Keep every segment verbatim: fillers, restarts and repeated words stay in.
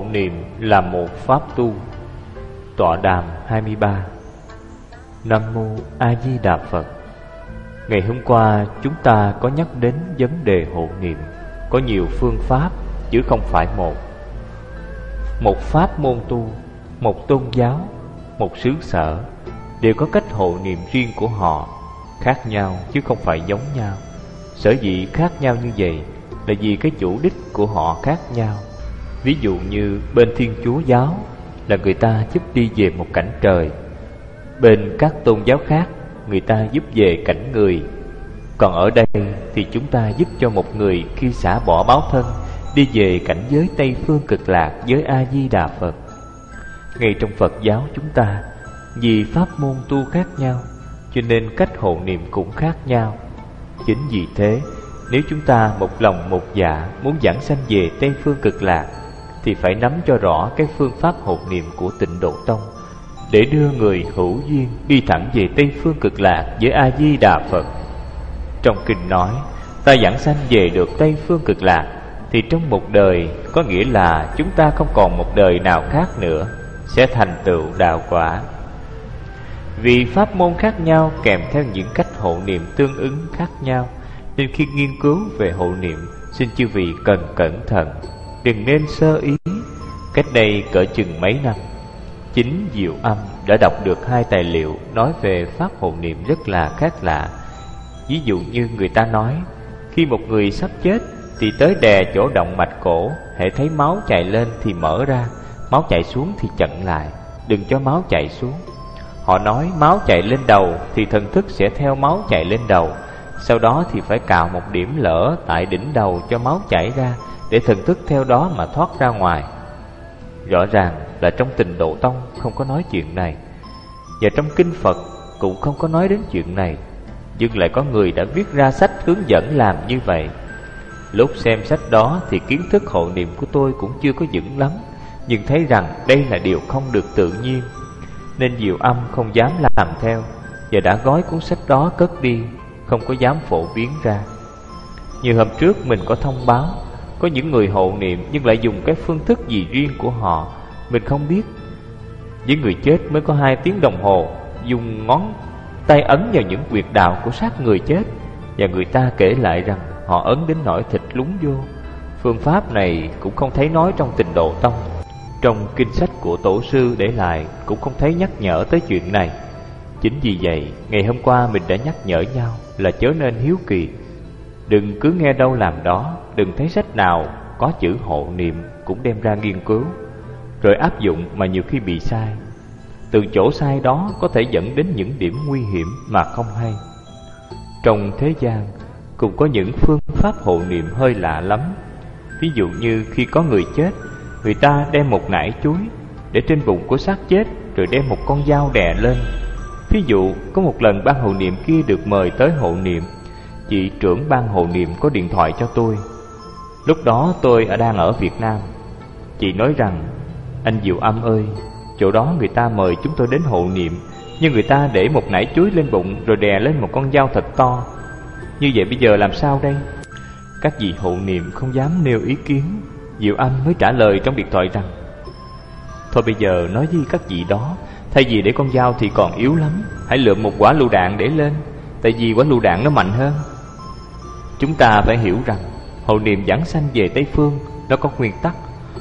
hộ niệm là một pháp tu. Tọa đàm hai mươi ba. Nam Mô A Di Đà Phật. Ngày hôm qua chúng ta có nhắc đến vấn đề hộ niệm. Có nhiều phương pháp chứ không phải một. Một pháp môn tu, một tôn giáo, một xứ sở đều có cách hộ niệm riêng của họ, khác nhau chứ không phải giống nhau. Sở dĩ khác nhau như vậy là vì cái chủ đích của họ khác nhau. Ví dụ như bên Thiên Chúa giáo là người ta giúp đi về một cảnh trời, bên các tôn giáo khác người ta giúp về cảnh người. Còn ở đây thì chúng ta giúp cho một người khi xả bỏ báo thân đi về cảnh giới Tây Phương Cực Lạc với A Di Đà Phật. Ngay trong Phật giáo chúng ta, vì pháp môn tu khác nhau cho nên cách hộ niệm cũng khác nhau. Chính vì thế, nếu chúng ta một lòng một dạ muốn giảng sanh về Tây Phương Cực Lạc thì phải nắm cho rõ cái phương pháp hộ niệm của Tịnh Độ Tông, để đưa người hữu duyên đi thẳng về Tây Phương Cực Lạc với A Di Đà Phật. Trong kinh nói, ta giảng sanh về được Tây Phương Cực Lạc thì trong một đời, có nghĩa là chúng ta không còn một đời nào khác nữa, sẽ thành tựu đạo quả. Vì pháp môn khác nhau kèm theo những cách hộ niệm tương ứng khác nhau, nên khi nghiên cứu về hộ niệm, xin chư vị cần cẩn thận, đừng nên sơ ý. Cách đây cỡ chừng mấy năm, chính Diệu Âm đã đọc được hai tài liệu nói về pháp hộ niệm rất là khác lạ. Ví dụ như người ta nói, khi một người sắp chết thì tới đè chỗ động mạch cổ, hễ thấy máu chảy lên thì mở ra, máu chảy xuống thì chặn lại, đừng cho máu chảy xuống. Họ nói máu chảy lên đầu thì thần thức sẽ theo máu chảy lên đầu, sau đó thì phải cạo một điểm lở tại đỉnh đầu cho máu chảy ra, để thần thức theo đó mà thoát ra ngoài. Rõ ràng là trong Tịnh Độ Tông không có nói chuyện này, và trong kinh Phật cũng không có nói đến chuyện này, nhưng lại có người đã viết ra sách hướng dẫn làm như vậy. Lúc xem sách đó thì kiến thức hộ niệm của tôi cũng chưa có vững lắm, nhưng thấy rằng đây là điều không được tự nhiên, nên Diệu Âm không dám làm theo, và đã gói cuốn sách đó cất đi, không có dám phổ biến ra. Như hôm trước mình có thông báo, có những người hộ niệm nhưng lại dùng cái phương thức gì riêng của họ, mình không biết. Với người chết mới có hai tiếng đồng hồ, dùng ngón tay ấn vào những huyệt đạo của xác người chết, và người ta kể lại rằng họ ấn đến nỗi thịt lún vô. Phương pháp này cũng không thấy nói trong Tịnh Độ Tông. Trong kinh sách của tổ sư để lại cũng không thấy nhắc nhở tới chuyện này. Chính vì vậy, ngày hôm qua mình đã nhắc nhở nhau là chớ nên hiếu kỳ. Đừng cứ nghe đâu làm đó, đừng thấy sách nào có chữ hộ niệm cũng đem ra nghiên cứu, rồi áp dụng mà nhiều khi bị sai. Từ chỗ sai đó có thể dẫn đến những điểm nguy hiểm mà không hay. Trong thế gian cũng có những phương pháp hộ niệm hơi lạ lắm. Ví dụ như khi có người chết, người ta đem một nải chuối để trên bụng của xác chết, rồi đem một con dao đè lên. Ví dụ có một lần ban hộ niệm kia được mời tới hộ niệm, chị trưởng ban hộ niệm có điện thoại cho tôi. Lúc đó tôi đang ở Việt Nam. Chị nói rằng, anh Diệu Âm ơi, chỗ đó người ta mời chúng tôi đến hộ niệm, nhưng người ta để một nải chuối lên bụng rồi đè lên một con dao thật to. Như vậy bây giờ làm sao đây? Các vị hộ niệm không dám nêu ý kiến. Diệu Âm mới trả lời trong điện thoại rằng, thôi bây giờ nói với các vị đó, thay vì để con dao thì còn yếu lắm, hãy lượm một quả lựu đạn để lên, tại vì quả lựu đạn nó mạnh hơn. Chúng ta phải hiểu rằng hộ niệm giảng sanh về Tây Phương nó có nguyên tắc,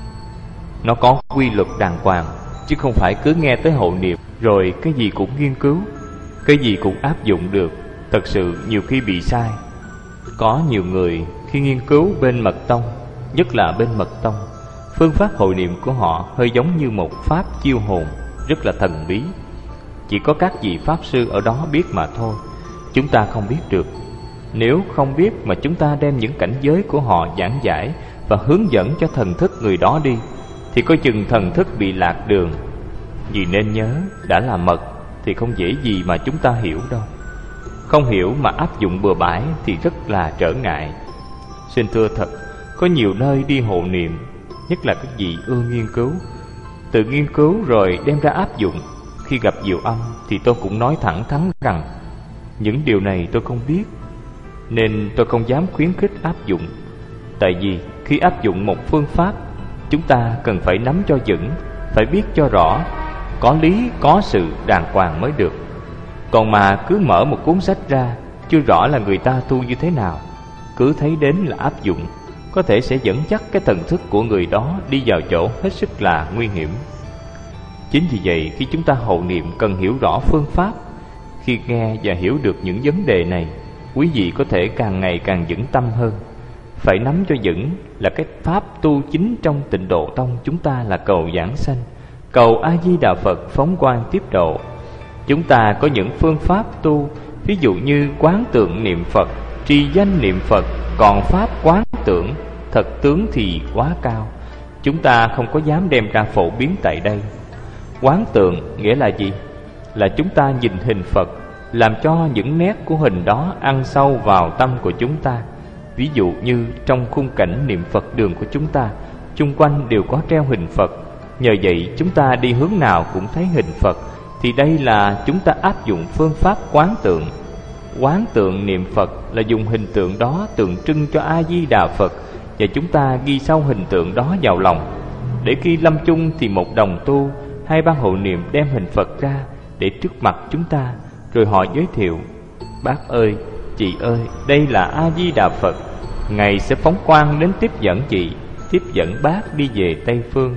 nó có quy luật đàng hoàng, chứ không phải cứ nghe tới hộ niệm rồi cái gì cũng nghiên cứu, cái gì cũng áp dụng được. Thật sự nhiều khi bị sai. Có nhiều người khi nghiên cứu bên Mật Tông, nhất là bên Mật Tông, phương pháp hộ niệm của họ hơi giống như một pháp chiêu hồn, rất là thần bí. Chỉ có các vị pháp sư ở đó biết mà thôi, chúng ta không biết được. Nếu không biết mà chúng ta đem những cảnh giới của họ giảng giải và hướng dẫn cho thần thức người đó đi, thì coi chừng thần thức bị lạc đường. Vì nên nhớ, đã là mật thì không dễ gì mà chúng ta hiểu đâu. Không hiểu mà áp dụng bừa bãi thì rất là trở ngại. Xin thưa thật, có nhiều nơi đi hộ niệm, nhất là các vị ưa nghiên cứu, tự nghiên cứu rồi đem ra áp dụng. Khi gặp Diệu Âm thì tôi cũng nói thẳng thắn rằng những điều này tôi không biết, nên tôi không dám khuyến khích áp dụng. Tại vì khi áp dụng một phương pháp chúng ta cần phải nắm cho vững, phải biết cho rõ, có lý có sự đàng hoàng mới được. Còn mà cứ mở một cuốn sách ra, chưa rõ là người ta tu như thế nào, cứ thấy đến là áp dụng, có thể sẽ dẫn dắt cái thần thức của người đó đi vào chỗ hết sức là nguy hiểm. Chính vì vậy, khi chúng ta hộ niệm cần hiểu rõ phương pháp. Khi nghe và hiểu được những vấn đề này, quý vị có thể càng ngày càng vững tâm hơn. Phải nắm cho vững là cái pháp tu chính trong Tịnh Độ Tông chúng ta là cầu giảng sanh, cầu A Di Đà Phật phóng quang tiếp độ. Chúng ta có những phương pháp tu, ví dụ như quán tượng niệm Phật, trì danh niệm Phật, còn pháp quán tưởng, thật tướng thì quá cao. Chúng ta không có dám đem ra phổ biến tại đây. Quán tượng nghĩa là gì? Là chúng ta nhìn hình Phật, làm cho những nét của hình đó ăn sâu vào tâm của chúng ta. Ví dụ như trong khung cảnh niệm Phật đường của chúng ta, chung quanh đều có treo hình Phật. Nhờ vậy chúng ta đi hướng nào cũng thấy hình Phật. Thì đây là chúng ta áp dụng phương pháp quán tượng. Quán tượng niệm Phật là dùng hình tượng đó tượng trưng cho A Di Đà Phật, và chúng ta ghi sâu hình tượng đó vào lòng, để khi lâm chung thì một đồng tu hai ban hộ niệm đem hình Phật ra để trước mặt chúng ta, rồi họ giới thiệu: bác ơi, chị ơi, đây là A Di Đà Phật, Ngài sẽ phóng quang đến tiếp dẫn chị, tiếp dẫn bác đi về Tây Phương.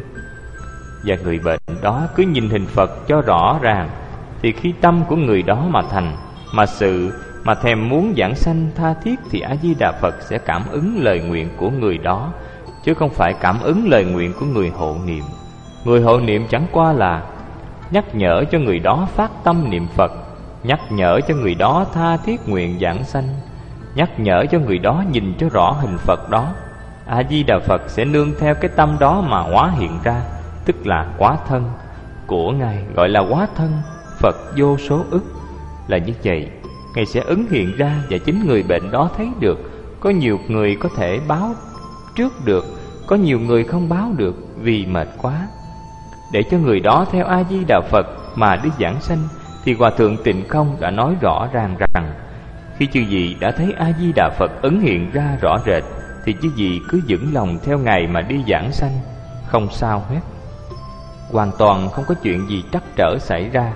Và người bệnh đó cứ nhìn hình Phật cho rõ ràng, thì khi tâm của người đó mà thành, mà sự, mà thèm muốn giảng sanh tha thiết, thì A Di Đà Phật sẽ cảm ứng lời nguyện của người đó, chứ không phải cảm ứng lời nguyện của người hộ niệm. Người hộ niệm chẳng qua là nhắc nhở cho người đó phát tâm niệm Phật, nhắc nhở cho người đó tha thiết nguyện giảng sanh, nhắc nhở cho người đó nhìn cho rõ hình Phật đó. A Di Đà Phật sẽ nương theo cái tâm đó mà hóa hiện ra, tức là hóa thân của Ngài, gọi là hóa thân Phật vô số ức. Là như vậy, Ngài sẽ ứng hiện ra, và chính người bệnh đó thấy được. Có nhiều người có thể báo trước được, có nhiều người không báo được vì mệt quá. Để cho người đó theo A Di Đà Phật mà đi giảng sanh, thì Hòa Thượng Tịnh Không đã nói rõ ràng rằng khi chư vị đã thấy A Di Đà Phật ứng hiện ra rõ rệt, thì chư vị cứ vững lòng theo Ngài mà đi giảng sanh, không sao hết, hoàn toàn không có chuyện gì trắc trở xảy ra.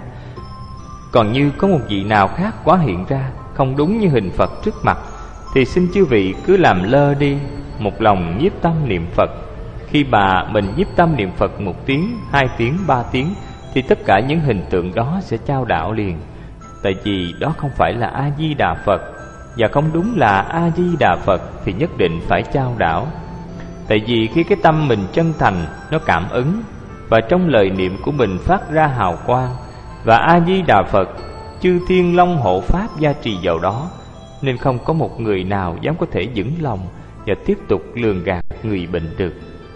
Còn như có một vị nào khác quá hiện ra không đúng như hình Phật trước mặt, thì xin chư vị cứ làm lơ đi, một lòng nhiếp tâm niệm Phật. Khi bà mình nhiếp tâm niệm Phật một tiếng, hai tiếng, ba tiếng, thì tất cả những hình tượng đó sẽ chao đảo liền. Tại vì đó không phải là A Di Đà Phật, và không đúng là A Di Đà Phật thì nhất định phải chao đảo. Tại vì khi cái tâm mình chân thành, nó cảm ứng, và trong lời niệm của mình phát ra hào quang, và A Di Đà Phật, chư thiên long hộ pháp gia trì vào đó, nên không có một người nào dám có thể vững lòng và tiếp tục lường gạt người bệnh được.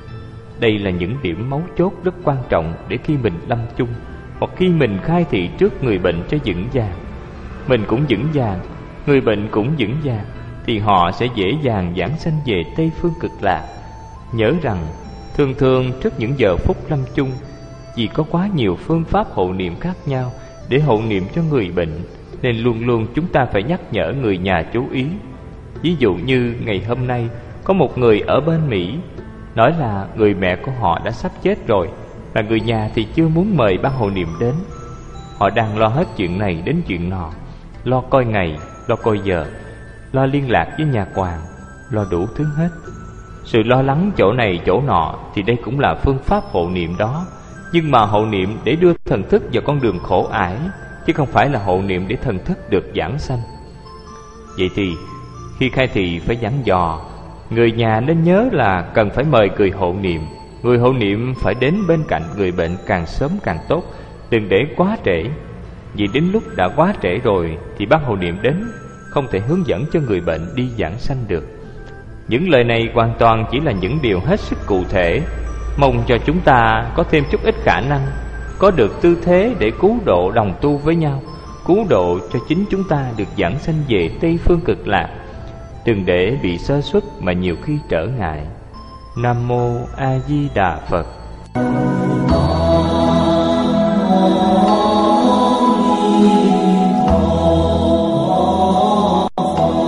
Đây là những điểm mấu chốt rất quan trọng để khi mình lâm chung, hoặc khi mình khai thị trước người bệnh cho vững vàng. Mình cũng vững vàng, người bệnh cũng vững vàng, thì họ sẽ dễ dàng giảng sanh về Tây Phương Cực Lạc. Nhớ rằng, thường thường trước những giờ phút lâm chung, vì có quá nhiều phương pháp hộ niệm khác nhau để hộ niệm cho người bệnh, nên luôn luôn chúng ta phải nhắc nhở người nhà chú ý. Ví dụ như ngày hôm nay, có một người ở bên Mỹ nói là người mẹ của họ đã sắp chết rồi, và người nhà thì chưa muốn mời ban hộ niệm đến. Họ đang lo hết chuyện này đến chuyện nọ, lo coi ngày, lo coi giờ, lo liên lạc với nhà quản, lo đủ thứ hết. Sự lo lắng chỗ này chỗ nọ thì đây cũng là phương pháp hộ niệm đó, nhưng mà hộ niệm để đưa thần thức vào con đường khổ ải, chứ không phải là hộ niệm để thần thức được giảng sanh. Vậy thì khi khai thị phải dặn dò người nhà nên nhớ là cần phải mời người hộ niệm. Người hộ niệm phải đến bên cạnh người bệnh càng sớm càng tốt, đừng để quá trễ. Vì đến lúc đã quá trễ rồi thì bác hộ niệm đến không thể hướng dẫn cho người bệnh đi giảng sanh được. Những lời này hoàn toàn chỉ là những điều hết sức cụ thể, mong cho chúng ta có thêm chút ít khả năng, có được tư thế để cứu độ đồng tu với nhau, cứu độ cho chính chúng ta được giảng sanh về Tây Phương Cực Lạc. Đừng để bị sơ suất mà nhiều khi trở ngại. Nam Mô A Di Đà Phật.